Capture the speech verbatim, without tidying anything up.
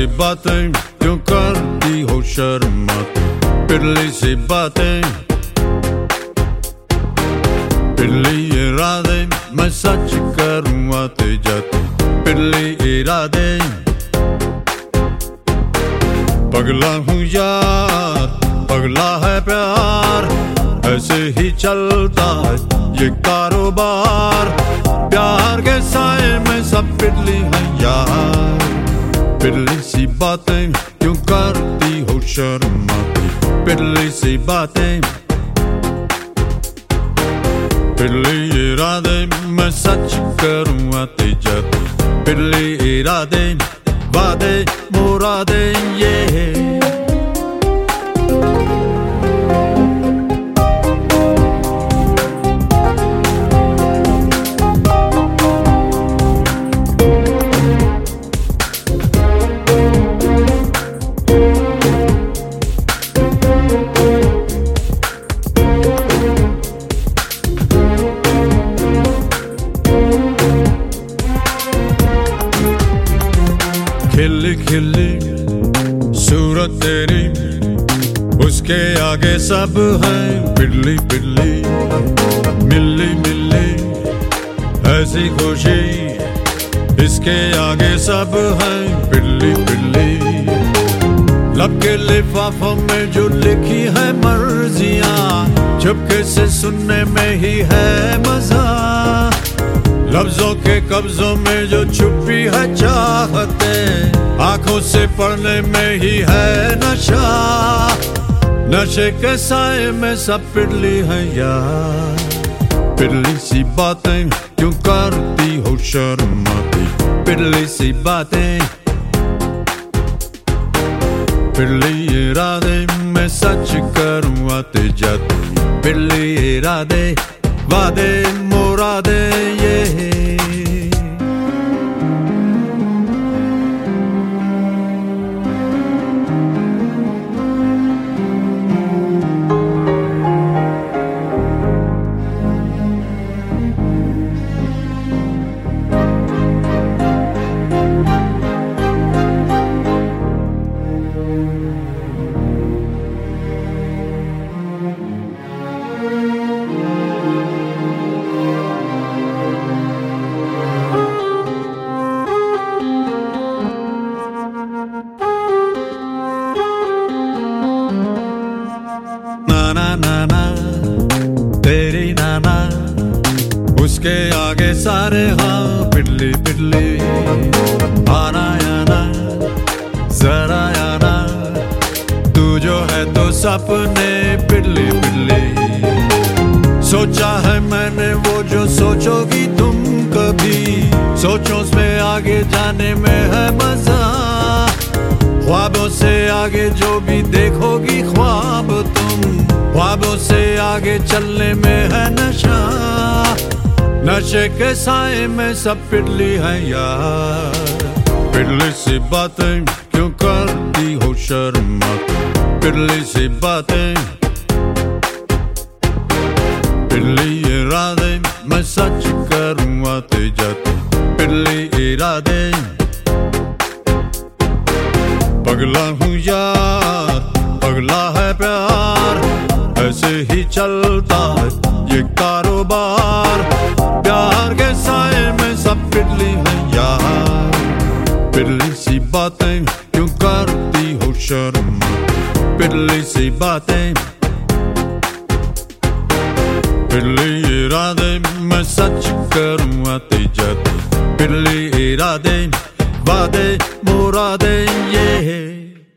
सी बातें क्यों करती हो शर्माती, पिरली सी बातें, पिरली इरादे मैं सच करूँ आते जाते, पिरली इरादे। पगला हूँ यार, पगला है प्यार, ऐसे ही चलता है ये कारोबार। प्यार के साए में सब पिरली है यार, पिरली सी बातें क्यों करती हो शर्माती, पिरली सी बातें, पिरली इरादे मैं सच करूँ आते जाते, पिरली इरादे, वादे मुरादे ये। खिली खिली सूरत तेरी, उसके आगे सब है पिरली पिरली, मिली मिली ऐसी खुशी, इसके आगे सब है पिरली पिरली। लब के लिफाफों में जो लिखी है मर्जियां, चुपके से सुनने में ही है मजा। लफ्जों के कब्जों में जो छुपी है चाहते, आंखों से पढ़ने में ही है नशा। नशे के साए में सब पिरली है यार, पिरली सी बातें क्यों करती हो शर्माती, पिरली सी बातें, पिरली इरादे मैं सच करूँ आते जाते, पिरली इरादे, वादे मुरादे ये। नाना तेरी नाना, उसके आगे सारे हाँ पिरली पिरली। आना याना जरा आना, तू जो है तो सपने पिरली पिरली। सोचा है मैंने वो जो सोचोगी तुम कभी, सोचों में आगे जाने में है मजा। ख्वाबों से आगे जो भी देखोगी ख्वाब तुम, ख्वाबों से आगे चलने में है नशा। नशे के साए में सब पिरली है यार, पिरली सी बातें क्यों करती हो शर्माती, पिरली सी बातें, पिरली इरादे मैं सच करूँ आते जाते, पिरली इरादे। पगला हूँ यार, पगला है प्यार, ऐसे ही चलता है ये कारोबार। प्यार के साए में सब पिरली है यार, पिरली सी बातें क्यों करती हो शर्माती, पिरली सी बातें, पिरली इरादे मैं सच करूँ आते जाते, पिरली इरादे, वादे मुरादे ये।